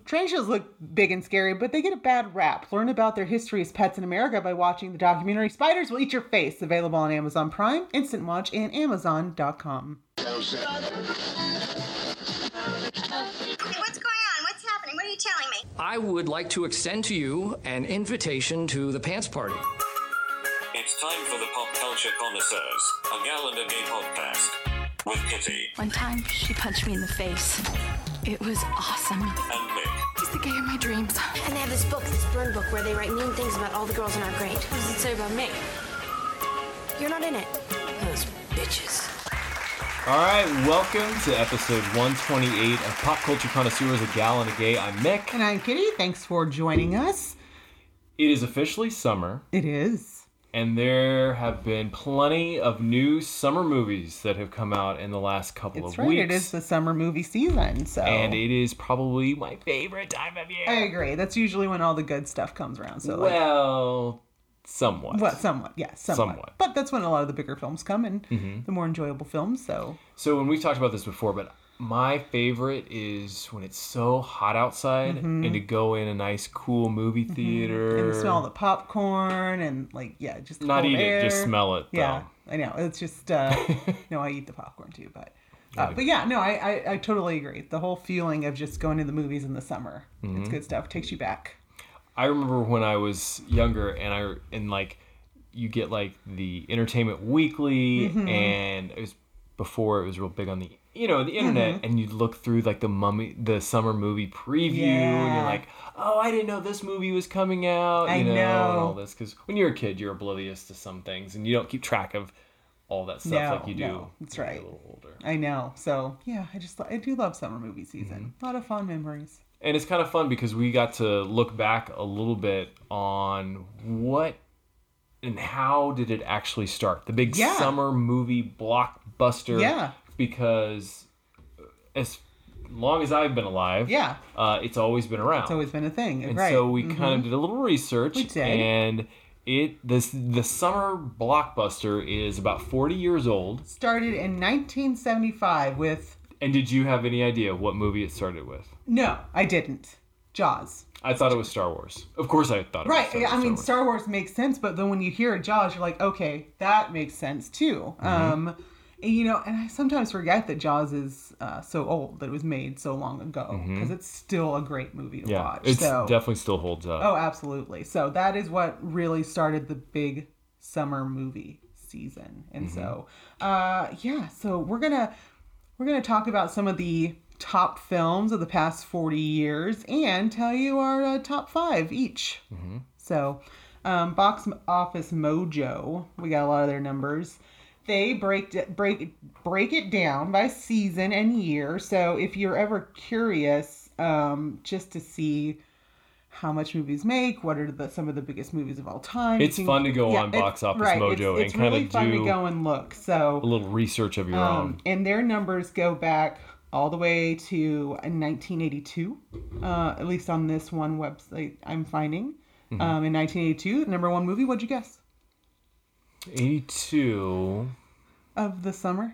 Tarantulas look big and scary, but they get a bad rap. Learn about their history as pets in America by watching the documentary Spiders Will Eat Your Face, available on Amazon Prime, Instant Watch, and Amazon.com. Hey, what's going on? What's happening? What are you telling me? I would like to extend to you an invitation to the Pants Party. It's time for the Pop Culture Connoisseurs, a Gal and a Gay podcast with Kitty. One time, she punched me in the face. It was awesome. And Mick. He's the gay of my dreams. And they have this book, this burn book, where they write mean things about all the girls in our grade. What does it say about me? You're not in it. Those bitches. All right, welcome to episode 128 of Pop Culture Connoisseurs, a Gal and a Gay. I'm Mick. And I'm Kitty. Thanks for joining us. It is officially summer. It is. And there have been plenty of new summer movies that have come out in the last couple of weeks. It is the summer movie season, so. And it is probably my favorite time of year. I agree. That's usually when all the good stuff comes around. So, well, somewhat. Well, somewhat, yeah, somewhat. But that's when a lot of the bigger films come and the more enjoyable films, so. So when we've talked about this before, but my favorite is when it's so hot outside and to go in a nice, cool movie theater. And to smell the popcorn and, just the not cold eat air. it, just smell it, though. Yeah, I know. It's just, no, I eat the popcorn, too, but yeah, no, I totally agree. The whole feeling of just going to the movies in the summer. It's good stuff. Takes you back. I remember when I was younger and you get the Entertainment Weekly and it was before it was real big on the internet, and you'd look through the summer movie preview and you're like, oh, I didn't know this movie was coming out, I know. and all this, because when you're a kid you're oblivious to some things and you don't keep track of all that stuff like you do. That's right. A little older. I know. So yeah, I do love summer movie season. A lot of fun memories. And it's kind of fun because we got to look back a little bit on what and how did it actually start. The big summer movie blockbuster. Yeah. Because as long as I've been alive, it's always been around. It's always been a thing. And right. so we kind of did a little research. We did. And the summer blockbuster is about 40 years old. Started in 1975 with... And did you have any idea what movie it started with? No, I didn't. Jaws. I thought it was Star Wars. Of course I thought it was Star Wars. I mean, Star Wars makes sense, but then when you hear Jaws, you're like, okay, that makes sense too. And I sometimes forget that Jaws is so old, that it was made so long ago, because it's still a great movie to watch. It definitely still holds up. Oh, absolutely. So that is what really started the big summer movie season. And so we're gonna talk about some of the top films of the past 40 years and tell you our top 5 each. So, Box Office Mojo, we got a lot of their numbers. They break it down by season and year. So if you're ever curious, just to see how much movies make, what are some of the biggest movies of all time. It's fun to go on Box Office Mojo and kind of do... It's really fun to go and look. So a little research of your own. And their numbers go back all the way to 1982, at least on this one website I'm finding. In 1982, number 1 movie, what'd you guess? 82 of the summer.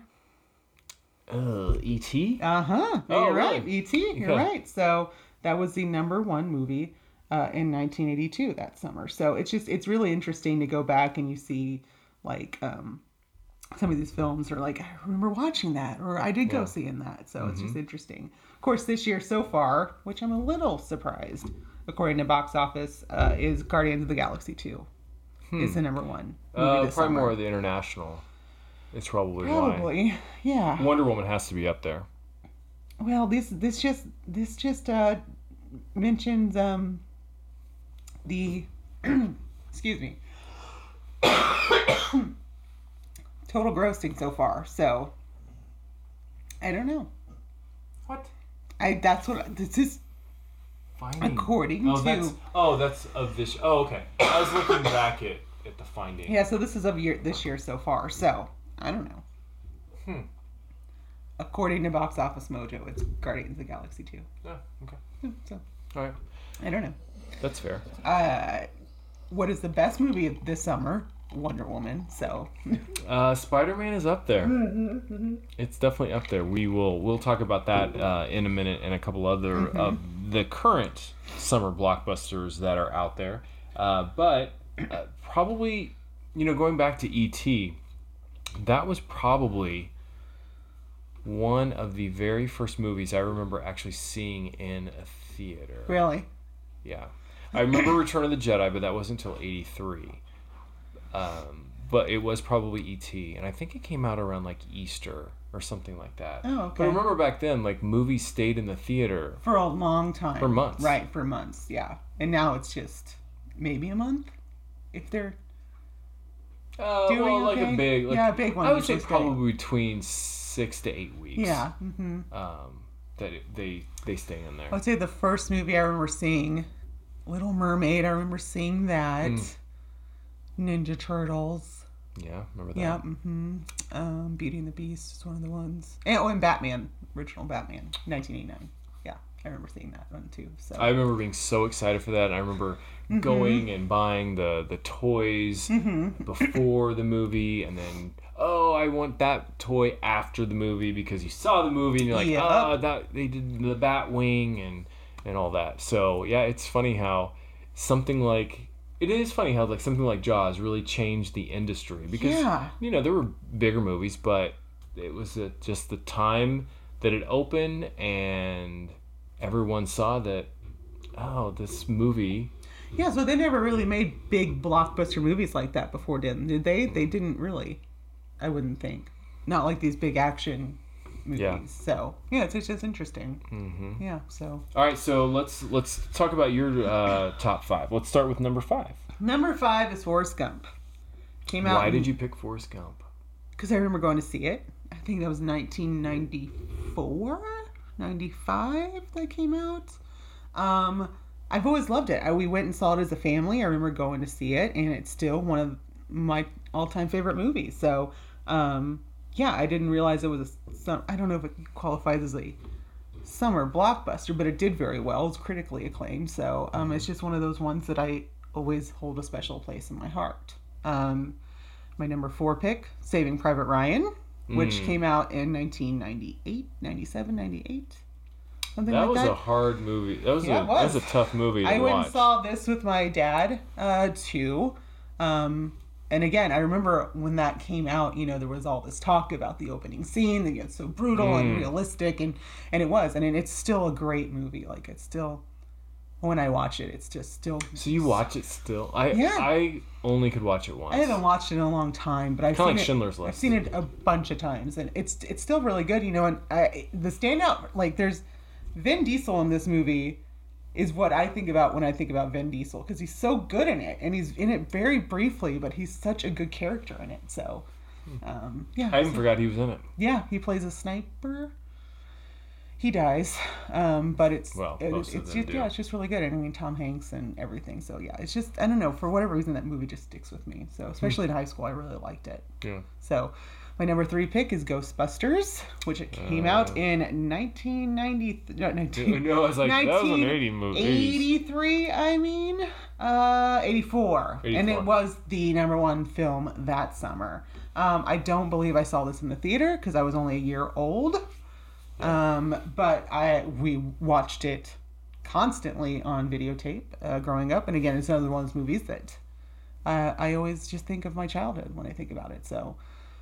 E.T.? You're right. Really? E.T. You're right. So that was the number 1 movie in 1982 that summer. So it's really interesting to go back and you see some of these films are like, I remember watching that, or I did go seeing that. So it's just interesting. Of course, this year so far, which I'm a little surprised, according to Box Office, is Guardians of the Galaxy 2. Is the number 1 movie this probably summer. More of the international. It's probably why. Yeah. Wonder Woman has to be up there. Well, this just mentions the excuse me total grossing so far. So I don't know. What? That's what this is. Finding. According to... That's of this... Oh, okay. I was looking back at the finding. Yeah, so this is of this year so far. So, I don't know. According to Box Office Mojo, it's Guardians of the Galaxy 2. Yeah, okay. So, all right. I don't know. That's fair. What is the best movie of this summer? Wonder Woman. So Spider-Man is up there. It's definitely up there. We'll talk about that in a minute and a couple other the current summer blockbusters that are out there. But probably, going back to E.T., that was probably one of the very first movies I remember actually seeing in a theater. Really? Yeah. I remember Return of the Jedi, but that wasn't until 83. But it was probably E.T., and I think it came out around like Easter or something like that. Oh, okay. But I remember back then, like, movies stayed in the theater For a long time. for months. Right, for months, yeah. And now it's just maybe a month? If they're doing like okay? a big, Yeah, a big one I would say usually stay. probably between 6 to 8 weeks. Yeah. Mm-hmm. They stay in there. I would say the first movie I remember seeing, Little Mermaid, I remember seeing that. Ninja Turtles. Yeah, remember that? Yeah, Beauty and the Beast is one of the ones. And Batman, original Batman, 1989. Yeah, I remember seeing that one too. So I remember being so excited for that, and I remember going and buying the toys before the movie, and then, I want that toy after the movie because you saw the movie and you're like, that they did the Batwing and all that. So yeah, it's funny how something like Jaws really changed the industry because there were bigger movies, but it was just the time that it opened and everyone saw that, this movie. Yeah, so they never really made big blockbuster movies like that before, did they? They didn't really, I wouldn't think. Not like these big action movies. Yeah. So yeah, it's just interesting. Mm-hmm. Yeah. So. All right, so let's talk about your top 5. Let's start with number 5. Number 5 is Forrest Gump. Came out. Why did you pick Forrest Gump? Because I remember going to see it. I think that was 1994, 95 that came out. I've always loved it. We went and saw it as a family. I remember going to see it, and it's still one of my all-time favorite movies. So, I didn't realize it was I don't know if it qualifies as a summer blockbuster, but it did very well. It's critically acclaimed. So, it's just one of those ones that I always hold a special place in my heart. My number 4 pick, Saving Private Ryan, which came out in 1998, 97, 98. Something that like was a hard movie. That was a tough movie to watch. I went and saw this with my dad, too. And again, I remember when that came out, there was all this talk about the opening scene that gets so brutal and realistic, and it was. And it's still a great movie. Like, it's still, when I watch it, it's just still. So you watch it still? I only could watch it once. I haven't watched it in a long time, but I've seen like it. Schindler's List. I've seen it a bunch of times, and it's still really good, And the standout, like, there's Vin Diesel in this movie is what I think about when I think about Vin Diesel, because he's so good in it, and he's in it very briefly, but he's such a good character in it. So, I even forgot he was in it. Yeah, he plays a sniper. He dies, but it's just really good. And I mean, Tom Hanks and everything. So yeah, it's just, I don't know, for whatever reason that movie just sticks with me. So especially in high school, I really liked it. Yeah. So my number 3 pick is Ghostbusters, which it came out in 1993. No, I was like, that was an 80 movie. 83, I mean, 84, and it was the number 1 film that summer. I don't believe I saw this in the theater because I was only a year old. But we watched it constantly on videotape growing up, and again, it's another one of those movies that I always just think of my childhood when I think about it. So,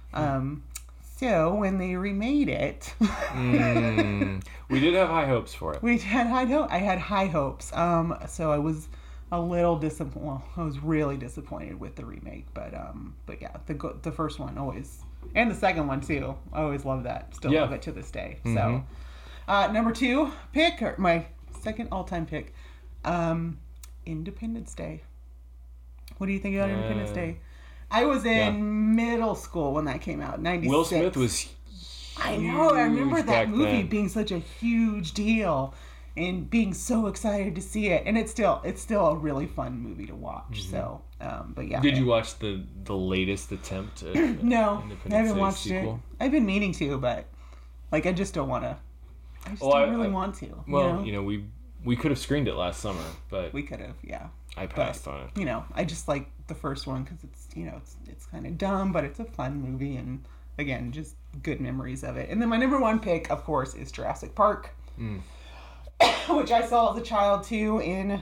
so when they remade it, we did have high hopes for it. I had high hopes. So I was a little disappointed. Well, I was really disappointed with the remake, but yeah, the first one always. And the second one, too. I always love that. Still love it to this day. So, number 2 pick, or my second all-time pick, Independence Day. What do you think about Independence Day? I was in middle school when that came out, 96. Will Smith was huge. I know. I remember that movie being such a huge deal and being so excited to see it. And it's still a really fun movie to watch. So, but yeah. Did you watch the latest attempt at No, Independence I haven't Day watched sequel? it. I've been meaning to, but like I just don't want to. I just don't really want to. Well, we could have screened it last summer, but we could have, yeah. I passed on it. I just like the first one because it's it's kind of dumb, but it's a fun movie, and again, just good memories of it. And then my number 1 pick, of course, is Jurassic Park. which I saw as a child too in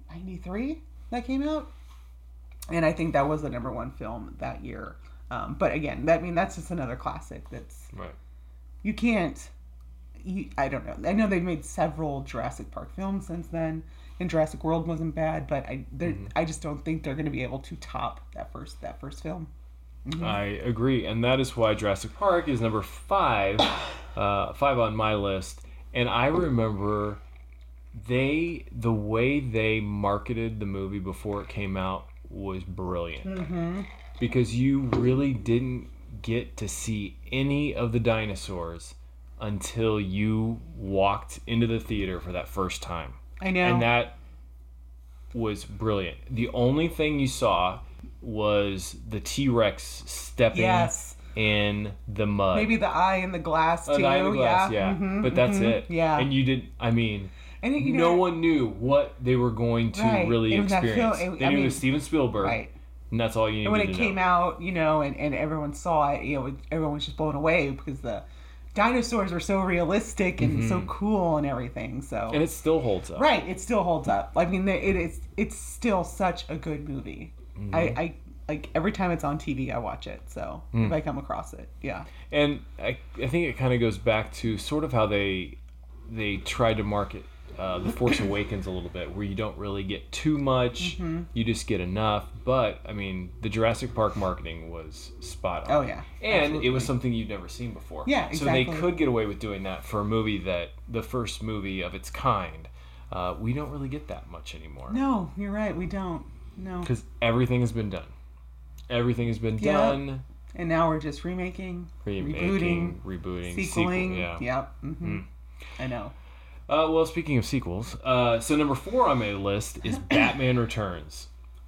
'93 that came out. And I think that was the #1 film that year. But again, that's just another classic. That's Right. You can't. I don't know. I know they've made several Jurassic Park films since then, and Jurassic World wasn't bad. But I just don't think they're going to be able to top that first film. I agree, and that is why Jurassic Park is number 5 on my list. And I remember the way they marketed the movie before it came out was brilliant, because you really didn't get to see any of the dinosaurs until you walked into the theater for that first time. I know. And that was brilliant. The only thing you saw was the T-Rex stepping in the mud. Maybe the eye in the glass too. The eye in the glass, yeah. Mm-hmm, but that's it. Yeah. And you didn't, I mean, and you no one knew what they were going to really It was that experience. film- They knew it was Steven Spielberg. Right. And that's all you needed And when to it know. came out, and everyone saw it, everyone was just blown away because the dinosaurs were so realistic and so cool and everything. So And it still holds up. right, it still holds up. I mean, it's still such a good movie. I like every time it's on TV, I watch it. So if I come across it, yeah. And I think it kind of goes back to sort of how they tried to market The Force Awakens a little bit, where you don't really get too much, you just get enough. But, I mean, the Jurassic Park marketing was spot on. Oh, yeah. And Absolutely. it was something you'd never seen before. Yeah, So they exactly. could get away with doing that for a movie the first movie of its kind. We don't really get that much anymore. No, you're right. We don't. No. Because everything has been done. Everything has been done. And now we're just remaking, rebooting, sequeling, sequeling. yeah. Yep. I know. Well, speaking of sequels, so number 4 on my list is Batman Returns.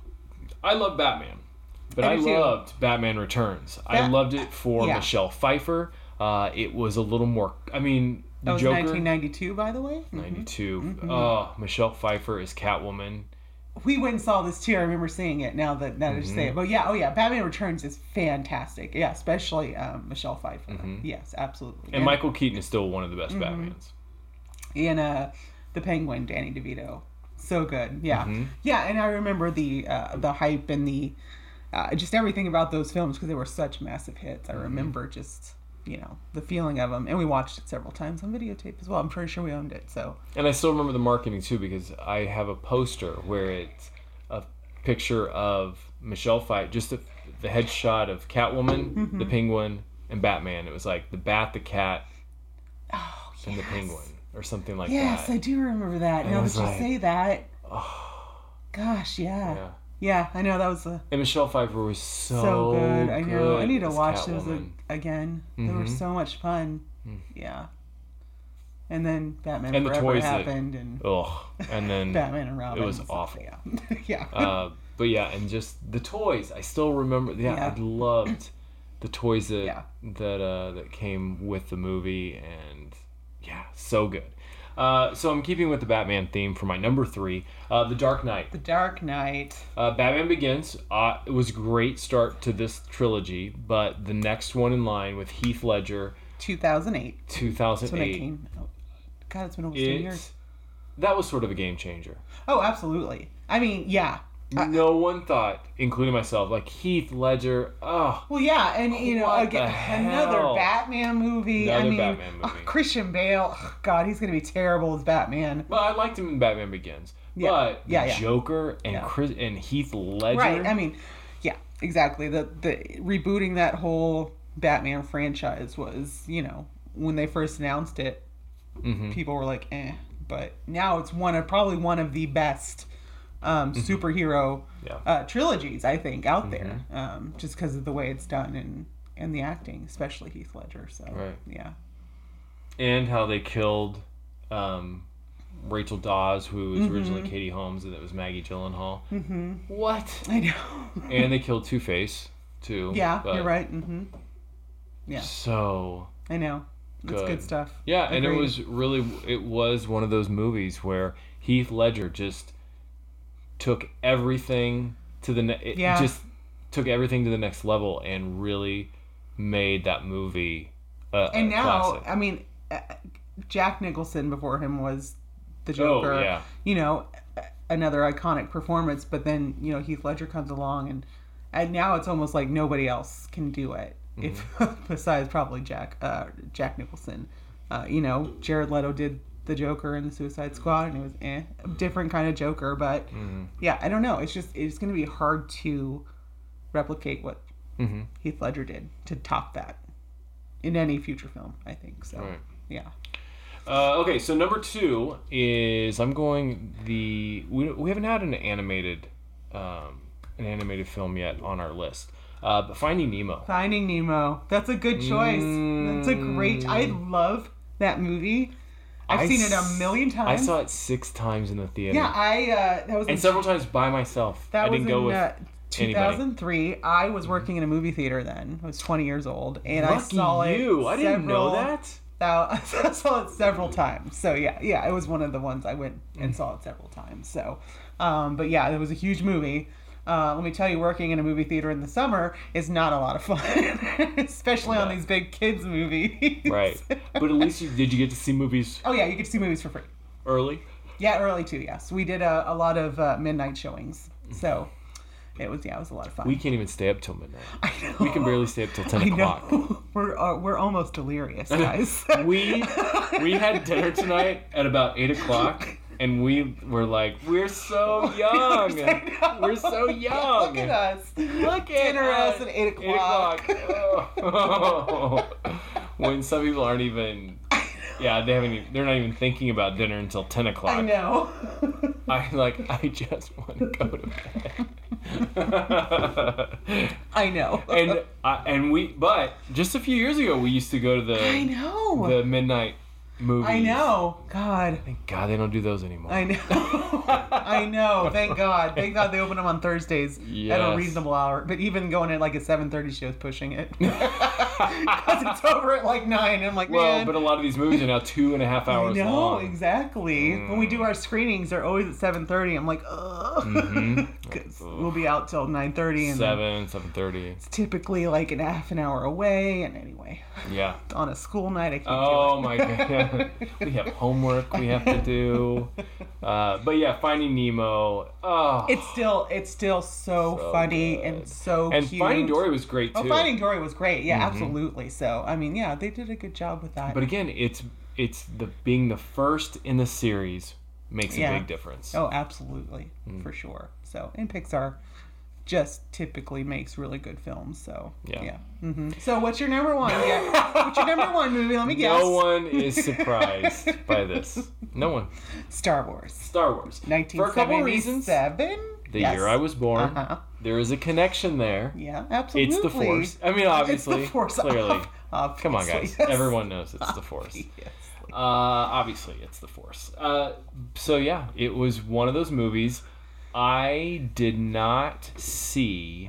I love Batman, but I do too. loved Batman Returns. I loved it for yeah. Michelle Pfeiffer. It was a little more, I mean, the That was Joker. 1992, by the way. 92. Oh, Michelle Pfeiffer is Catwoman. We went and saw this too. I remember seeing it. Now that I just say it, but yeah, Batman Returns is fantastic. Yeah, especially Michelle Pfeiffer. Yes, absolutely. And Michael Keaton is still one of the best Batmans. And the Penguin, Danny DeVito, so good. Yeah, yeah. And I remember the hype and the just everything about those films because they were such massive hits. I remember just the feeling of them, and we watched it several times on videotape as well. I'm pretty sure we owned it. So And I still remember the marketing too, because I have a poster where it's a picture of Michelle Pfeiffer, just the headshot of Catwoman, the Penguin, and Batman. It was like the Bat, the Cat, and the Penguin, or something like yes, that. I do remember that. Now was that you like, say that, gosh, yeah, I know that was And Michelle Pfeiffer was so good. I know. I need to as watch those Catwoman. again. They were so much fun. Yeah. And then Batman And the Forever toys that- happened, and Ugh. And then Batman and Robin. it was and stuff. awful. Yeah. yeah. But yeah, and just the toys. I still remember. Yeah, Yeah. I loved the toys that Yeah. that came with the movie, and yeah, so good. So I'm keeping with the Batman theme for my number 3, The Dark Knight. The Dark Knight. Batman Begins. It was a great start to this trilogy, but the next one in line with Heath Ledger, 2008. That's when it 2008. came. God, it's been almost 10 years. That was sort of a game changer. Oh, absolutely. I mean, yeah. No one thought, including myself, like Heath Ledger. Oh, Well, yeah, and What again, the another hell? Batman movie. I Another mean, Batman movie. Christian Bale. God, he's gonna be terrible as Batman. well, I liked him in Batman Begins, Yeah. but Yeah, the yeah. Joker and Yeah. Chris and Heath Ledger. Right. I mean, yeah, exactly. The rebooting that whole Batman franchise was, when they first announced it, people were like, eh. But now it's probably one of the best superhero trilogies, I think, out there. Just because of the way it's done and the acting, especially Heath Ledger. So Right. yeah. And how they killed Rachel Dawes, who was originally Katie Holmes, and it was Maggie Gyllenhaal. What? I know. And they killed Two-Face too. Yeah, but you're right. Yeah, So I know. It's good stuff. Yeah, and Agreed. it was one of those movies where Heath Ledger just took everything to the next level and really made that movie a And now, classic. I mean, Jack Nicholson before him was the Joker. Oh, yeah. You know, another iconic performance. But then, you know, Heath Ledger comes along, and now it's almost like nobody else can do it, if besides probably Jack Nicholson. You know, Jared Leto did the Joker in the Suicide Squad, and it was a different kind of Joker. But yeah, I don't know. It's going to be hard to replicate what Heath Ledger did to top that in any future film, I think. So, Right. yeah. Okay, so number 2 is we haven't had an animated film yet on our list. But Finding Nemo. Finding Nemo. That's a good choice. That's a great. I love that movie. I've seen it a million times. I saw it 6 times in the theater. Yeah, that was and several times by myself. That I didn't go with 2003. I was working in a movie theater then. I was 20 years old, and I saw it. I didn't know that. I saw it several times. So yeah, it was one of the ones I went and saw it several times. So, but yeah, it was a huge movie. Let me tell you, working in a movie theater in the summer is not a lot of fun, especially on these big kids movies. Right, but at least did you get to see movies? Oh yeah, you get to see movies for free. Early? Yeah, early too. Yes, we did a lot of midnight showings, so it was a lot of fun. We can't even stay up till midnight. I know. We can barely stay up till 10 o'clock. We're almost delirious, guys. we had dinner tonight at about 8 o'clock. And we were like, we're so young. We're so young. Look at us. Look Dinner at us at 8 o'clock. 8 o'clock. Oh. When some people aren't even, they're not even thinking about dinner until 10 o'clock. I know. I just want to go to bed. I know. But just a few years ago, we used to go to the midnight movies. I know. God. Thank God they don't do those anymore. I know. I know. Thank God. Thank God they open them on Thursdays at a reasonable hour. But even going at like a 7:30 show is pushing it. Because it's over at like 9. And I'm like, man. But a lot of these movies are now 2.5 hours long. No, exactly. When we do our screenings, they're always at 7:30. I'm like, ugh. Because we'll be out till 9:30. And 7:30. It's typically like a half an hour away. And anyway. Yeah. On a school night, I can't do it. Oh my God. We have homework we have to do. But yeah, Finding Nemo. Oh, it's still so funny good. And so and cute. Finding Dory was great too. Oh, Finding Dory was great. Yeah, absolutely. So I mean, yeah, they did a good job with that. But again, it's being the first in the series makes a big difference. Oh, absolutely, for sure. So and Pixar just typically makes really good films. So yeah. So what's your number one? What's your number one movie? Let me guess. No one is surprised by this. No one. Star Wars. 1977. For a couple of reasons. The year I was born. There is a connection there. Yeah, absolutely. It's the Force. I mean, obviously. It's the Force. Clearly. Obviously, come on, guys. Yes. Everyone knows it's the Force. Obviously, it's the Force. So yeah, it was one of those movies I did not see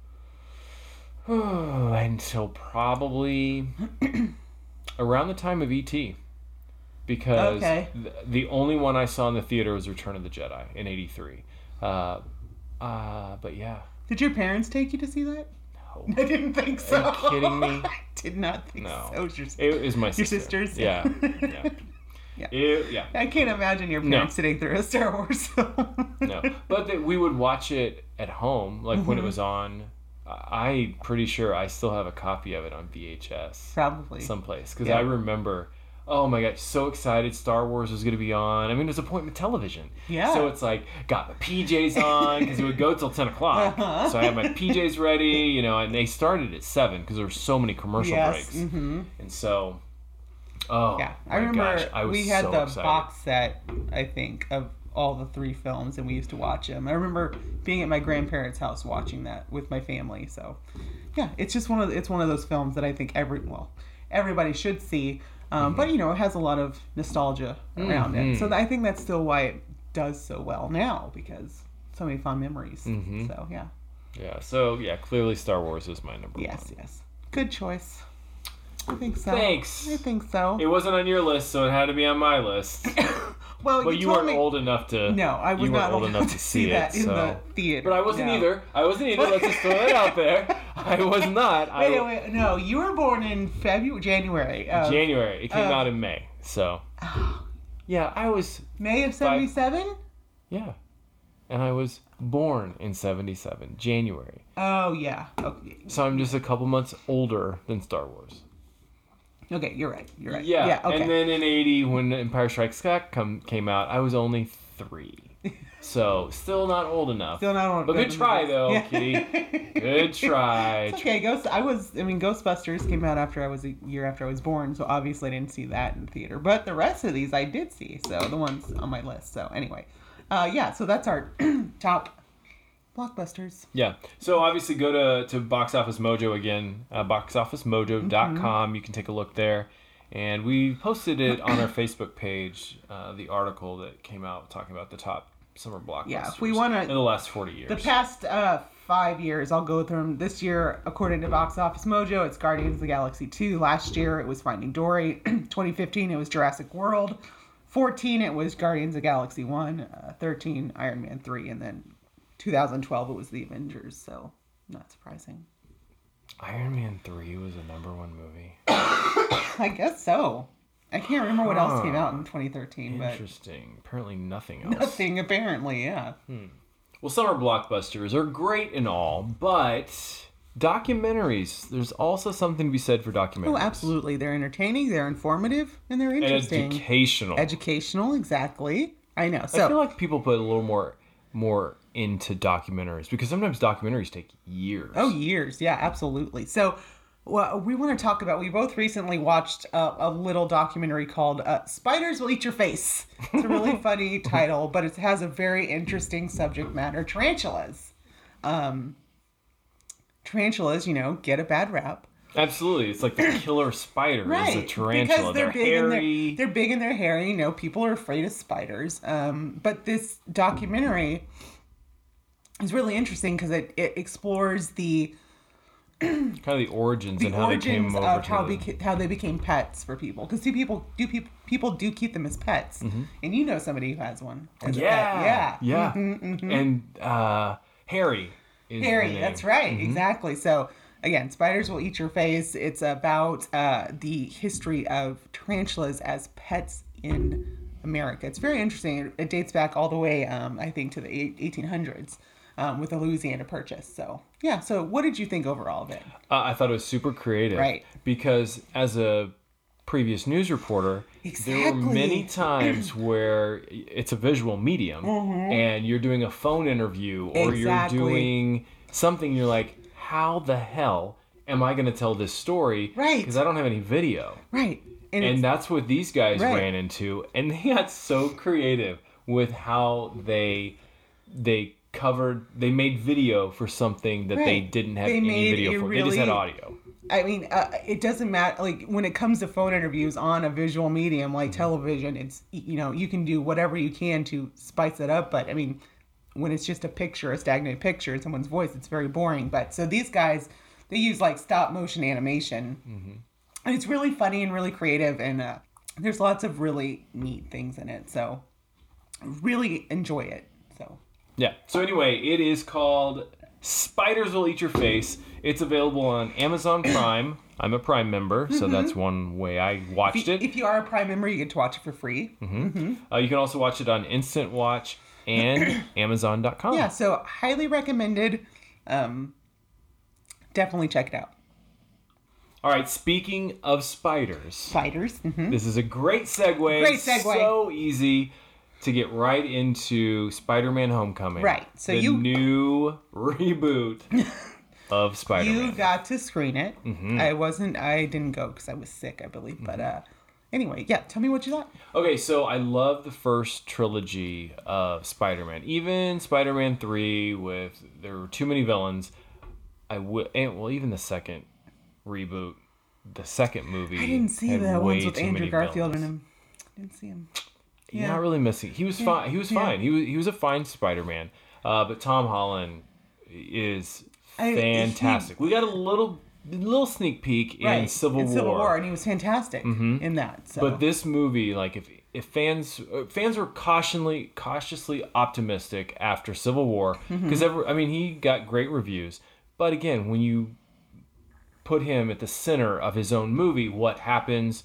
until probably around the time of E.T. Because the only one I saw in the theater was Return of the Jedi in '83. But yeah. Did your parents take you to see that? No. I didn't think so. Are you kidding me? I did not think so. It was my sister. Your sisters? Yeah. Yeah. I can't imagine your parents sitting through a Star Wars film. No. But we would watch it at home, like when it was on. I'm pretty sure I still have a copy of it on VHS. Probably. Someplace. Because I remember, oh my gosh, so excited Star Wars was going to be on. I mean, it was appointment television. Yeah. So it's like, got my PJs on, because it would go till 10 o'clock. So I had my PJs ready, and they started at 7, because there were so many commercial breaks. And so... Oh, yeah. I remember gosh, we had the excited. box set, I think, of all the 3 films, and we used to watch them. I remember being at my grandparents' house watching that with my family. So, yeah, it's just one of those films that I think everybody should see. But it has a lot of nostalgia around it. So I think that's still why it does so well now, because so many fond memories. So yeah. Yeah. So yeah, clearly Star Wars is my number one. Yes. Good choice. I think so. Thanks. I think so. It wasn't on your list, so it had to be on my list. Well, but you weren't old enough to. No, I was not old enough to see that in the theater. But I wasn't either. Let's just throw it out there. I was not. Wait. No, you were born in January. January. It came out in May. So. Yeah, I was... May of 77? Yeah. And I was born in 77, January. Oh, yeah. Okay. So I'm just a couple months older than Star Wars. Okay, you're right. Yeah, okay. and then in 80, when Empire Strikes Back came out, I was only 3. So, still not old enough. Still not old enough. But good try, though, Yeah. Kitty. Good try. It's okay. Ghostbusters came out after a year after I was born, so obviously I didn't see that in the theater. But the rest of these I did see, so the ones on my list. So anyway, so that's our top blockbusters. Yeah. So obviously go to Box Office Mojo again, boxofficemojo.com. You can take a look there. And we posted it on our Facebook page, the article that came out talking about the top summer blockbusters. Yeah, if we want to... in the last 40 years. The past 5 years, I'll go through them. This year, according to Box Office Mojo, it's Guardians of the Galaxy 2. Last year, it was Finding Dory. 2015, it was Jurassic World. 14, it was Guardians of the Galaxy 1. 13, Iron Man 3. And then 2012, it was The Avengers. So, not surprising. Iron Man 3 was a #1 movie. I guess so. I can't remember what else came out in 2013. Interesting. Apparently nothing else. Nothing, apparently, yeah. Well, summer blockbusters are great and all, but documentaries, there's also something to be said for documentaries. Oh, absolutely. They're entertaining, they're informative, and they're interesting. And educational. Educational, exactly. I know. I So feel like people put a little more into documentaries because sometimes documentaries take years. Oh, years. Yeah, absolutely. So well, we want to talk about, we both recently watched a little documentary called Spiders Will Eat Your Face. It's a really funny title, but it has a very interesting subject matter. Tarantulas. Tarantulas, get a bad rap. Absolutely. It's like the killer spider is a tarantula. Because they're big hairy. and they're big and they're hairy. People are afraid of spiders. But this documentary is really interesting because it explores the kind of the origins and how they came over of to how they became pets for people. Because people do keep them as pets, and somebody who has one. As a pet. Yeah. And Harry. Is Harry, the name. that's right, exactly. So again, Spiders Will Eat Your Face. It's about the history of tarantulas as pets in America. It's very interesting. It dates back all the way, I think, to the 1800s. With the Louisiana Purchase. So, yeah. So, what did you think overall of it? I thought it was super creative. Right. Because as a previous news reporter, there were many times where it's a visual medium and you're doing a phone interview or you're doing something, you're like, how the hell am I going to tell this story? Right. Because I don't have any video. Right. And that's what these guys ran into. And they got so creative with how they made video for something that they didn't have any video for. They just had audio. I mean, it doesn't matter. Like, when it comes to phone interviews on a visual medium like television, it's, you can do whatever you can to spice it up. But, I mean, when it's just a stagnant picture in someone's voice, it's very boring. But, so these guys, they use, like, stop motion animation. And it's really funny and really creative. And there's lots of really neat things in it. So, really enjoy it. So... Yeah. So anyway, it is called Spiders Will Eat Your Face. It's available on Amazon Prime. I'm a Prime member, so that's one way I watched it. If you are a Prime member, you get to watch it for free. You can also watch it on Instant Watch and Amazon.com. Yeah, so highly recommended. Definitely check it out. All right, speaking of spiders. This is a great segue. Great segue. So easy to get right into Spider-Man Homecoming. Right. So the new reboot of Spider-Man. You got to screen it. I didn't go because I was sick, I believe. But anyway, yeah, tell me what you thought. Okay, so I love the first trilogy of Spider-Man. Even Spider-Man 3 there were too many villains. Even the second reboot, the second movie. I didn't see the ones with Andrew Garfield in him. I didn't see him. Yeah. Not really missing. He was fine. He was fine. He was a fine Spider-Man. But Tom Holland is fantastic. We got a little sneak peek in Civil War, and he was fantastic in that. So. But this movie, like if fans were cautiously optimistic after Civil War, because he got great reviews. But again, when you put him at the center of his own movie, what happens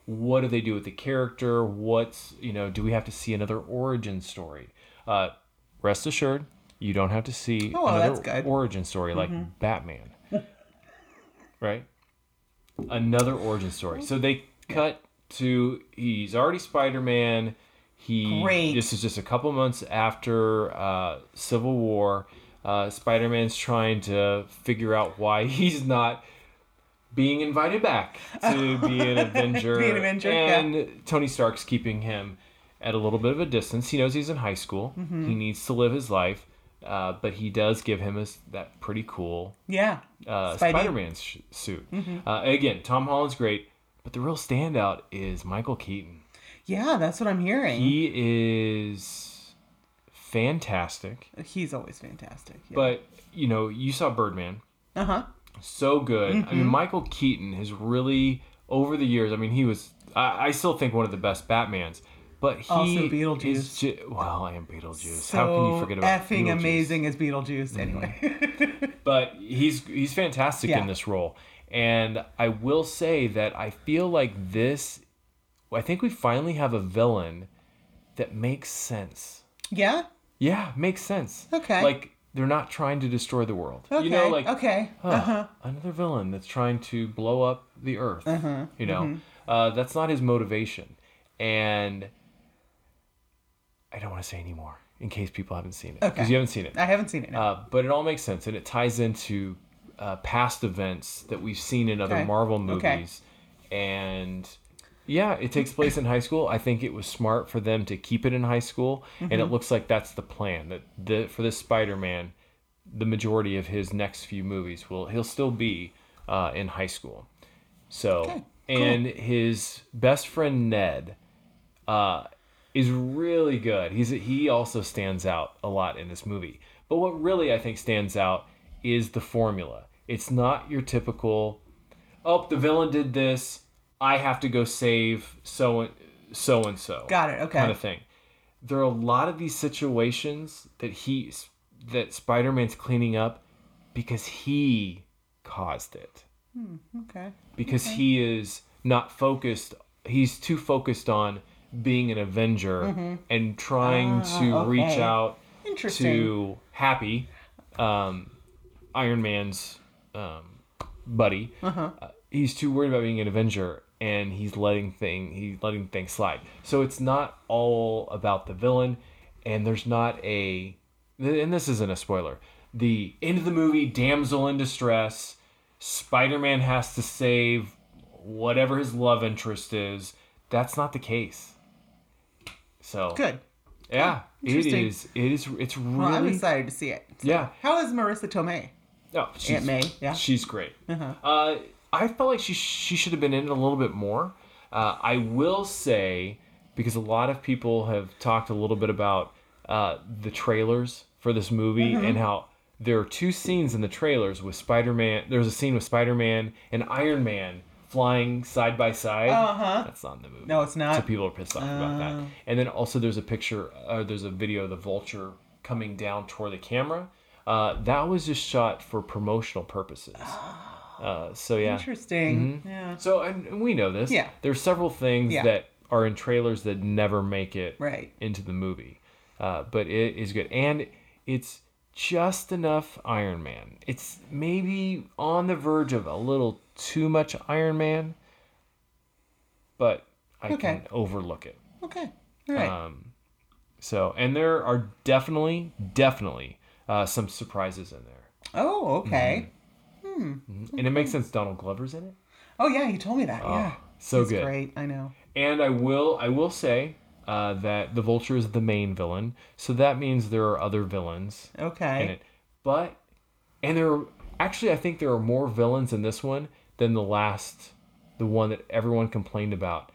what do they do with the character? What's, do we have to see another origin story? Rest assured, you don't have to see that's another good. origin story like Batman. Right? Another origin story. So they cut to, he's already Spider-Man. Great. This is just a couple months after Civil War. Spider-Man's trying to figure out why he's not being invited back to be an Avenger. And Tony Stark's keeping him at a little bit of a distance. He knows he's in high school. He needs to live his life. But he does give him that pretty cool Spider-Man suit. Again, Tom Holland's great, but the real standout is Michael Keaton. Yeah, that's what I'm hearing. He is fantastic. He's always fantastic. Yeah. But, you saw Birdman. Uh-huh. So good. I mean, Michael Keaton has really, over the years, I mean, he was, I still think one of the best Batmans. But he also Beetlejuice. Is I am Beetlejuice. So how can you forget about effing Beetlejuice? amazing as Beetlejuice, anyway. But he's fantastic in this role. And I will say that I feel like I think we finally have a villain that makes sense. Yeah? Yeah, makes sense. Okay. Like, they're not trying to destroy the world. Okay. Okay. Another villain that's trying to blow up the earth. That's not his motivation. And I don't want to say any more in case people haven't seen it. Because you haven't seen it. I haven't seen it. No. But it all makes sense. And it ties into past events that we've seen in other Marvel movies. And yeah, it takes place in high school. I think it was smart for them to keep it in high school. And it looks like that's the plan. That for this Spider-Man, the majority of his next few movies, he'll still be in high school. So, and his best friend Ned is really good. He also stands out a lot in this movie. But what really I think stands out is the formula. It's not your typical, the villain did this, I have to go save so and so. Got it. Okay. Kind of thing. There are a lot of these situations that Spider-Man's cleaning up because he caused it. Okay. Because he is not focused. He's too focused on being an Avenger and trying to reach out to Happy, Iron Man's buddy. He's too worried about being an Avenger, and he's letting things slide. So it's not all about the villain, and there's not and this isn't a spoiler. The end of the movie, damsel in distress, Spider-Man has to save whatever his love interest is. That's not the case. So good. Yeah, it is. It's really. Well, I'm excited to see it. So, yeah. How is Marissa Tomei? Oh, Aunt May. Yeah. She's great. I felt like she should have been in it a little bit more. I will say, because a lot of people have talked a little bit about the trailers for this movie and how there are two scenes in the trailers with Spider-Man. There's a scene with Spider-Man and Iron Man flying side by side. That's not in the movie. No, it's not. So people are pissed off about that. And then also there's a video of the Vulture coming down toward the camera. That was just shot for promotional purposes. So yeah. Interesting. Yeah. So and we know this. Yeah. There's several things that are in trailers that never make it into the movie. But it is good. And it's just enough Iron Man. It's maybe on the verge of a little too much Iron Man, but I can overlook it. Okay. All right. So, and there are definitely some surprises in there. Oh, okay. And it makes sense Donald Glover's in it. Oh yeah, you told me that. Yeah. So He's good. Great. I know. And I will say that the Vulture is the main villain, so that means there are other villains in it. But I think there are more villains in this one than the one that everyone complained about.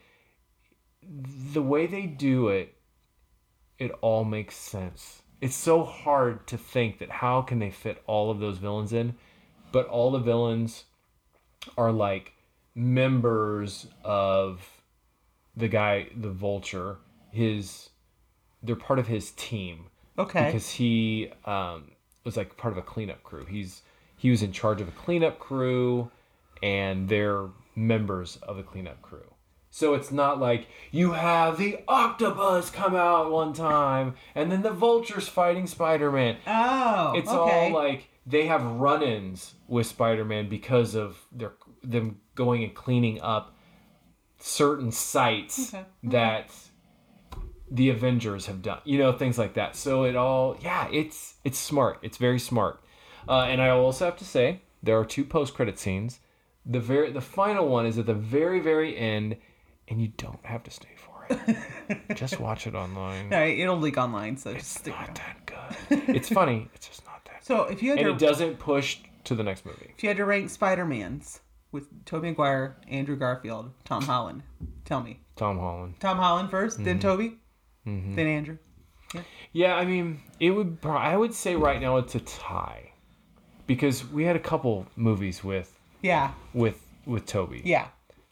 The way they do it, it all makes sense. It's so hard to think that how can they fit all of those villains in, but all the villains are like members of the Vulture. They're part of his team. Okay. Because he was like part of a cleanup crew. He was in charge of a cleanup crew, and they're members of the cleanup crew. So it's not like you have the octopus come out one time and then the vulture's fighting Spider-Man. Oh, it's okay. all like they have run-ins with Spider-Man because of them going and cleaning up certain sites that the Avengers have done. Things like that. So it all, it's smart. It's very smart. And I also have to say, there are 2 post-credit scenes. The final one is at the very, very end, and you don't have to stay for it. Just watch it online. No, it'll leak online, so just It's stick not around. that good. It's funny. It's just not that So if you had good. to, And it doesn't push to the next movie. if you had to rank Spider-Mans with Tobey Maguire, Andrew Garfield, Tom Holland, tell me. Tom Holland. Tom Holland first, then Tobey, then Andrew. Yeah, I mean, I would say right now it's a tie. Because we had a couple movies with Yeah, Toby. yeah.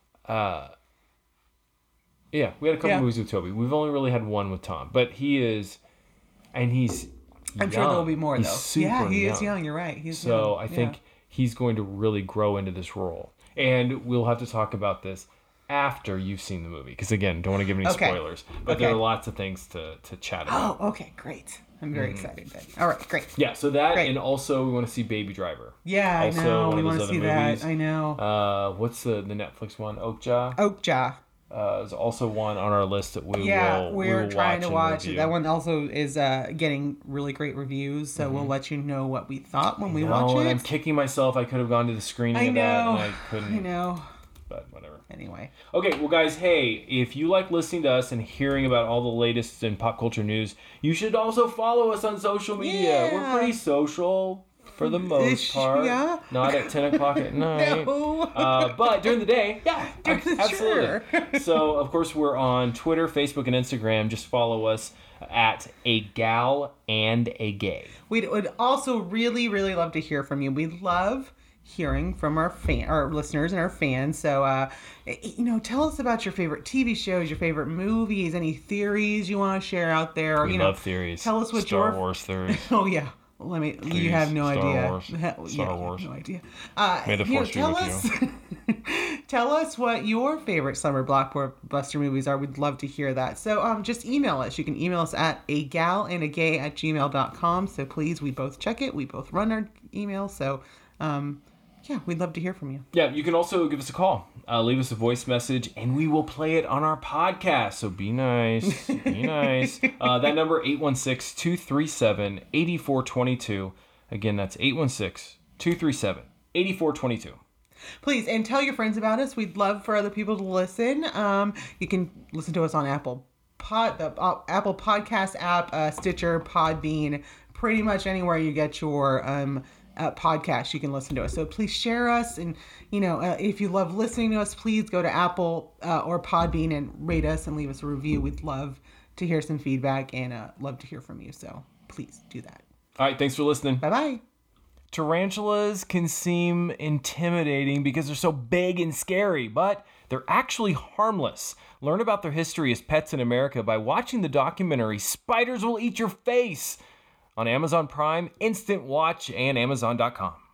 Yeah, we had a couple movies with Toby. We've only really had one with Tom. But he's I'm young. sure there'll be more, He's though. super Yeah, he is young. You're right. He's young. I think he's going to really grow into this role. And we'll have to talk about this after you've seen the movie. Because, again, don't want to give any spoilers. But there are lots of things to chat about. Oh, okay, great. I'm very excited then. All right, great. Yeah, so that, Great. and also we want to see Baby Driver. Yeah, Also I know. one We of want those to see other movies. that. I know. What's the Netflix one? Oakja? Oakja. Is also one on our list that we will we're trying to watch. and That review. one also is getting really great reviews, so we'll let you know what we thought when we watch And it. I'm kicking myself. I could have gone to the screening I of that, know. and I couldn't. I know. But whatever. Anyway. Okay, well, guys, hey, if you like listening to us and hearing about all the latest in pop culture news, you should also follow us on social media. Yeah. We're pretty social for the most part. Yeah. Not at 10 o'clock at night. No. But during the day, yeah, absolutely. Sure. So, of course, we're on Twitter, Facebook, and Instagram. Just follow us at A Gal and a Gay. We would also really, really love to hear from you. We love hearing from our listeners and our fans. So, tell us about your favorite TV shows, your favorite movies, any theories you want to share out there. We love theories. Tell us what Star Wars theories. Oh yeah. You have no Star idea. Wars. Star Wars. You have no idea. May the Force be with you. Tell us what your favorite summer blockbuster movies are. We'd love to hear that. So just email us. You can email us at agalandagay@gmail.com. So please, we both check it. We both run our emails. So we'd love to hear from you. Yeah, you can also give us a call. Leave us a voice message, and we will play it on our podcast. So be nice. Be nice. That number, 816-237-8422. Again, that's 816-237-8422. Please, and tell your friends about us. We'd love for other people to listen. You can listen to us on Apple Podcast app, Stitcher, Podbean, pretty much anywhere you get your podcast, you can listen to us. So please share us, and if you love listening to us, please go to Apple or Podbean and rate us and leave us a review. We'd love to hear some feedback and love to hear from you. So please do that. All right, thanks for listening. Bye-bye. Tarantulas can seem intimidating because they're so big and scary, but they're actually harmless. Learn about their history as pets in America by watching the documentary Spiders Will Eat Your Face on Amazon Prime, Instant Watch, and Amazon.com.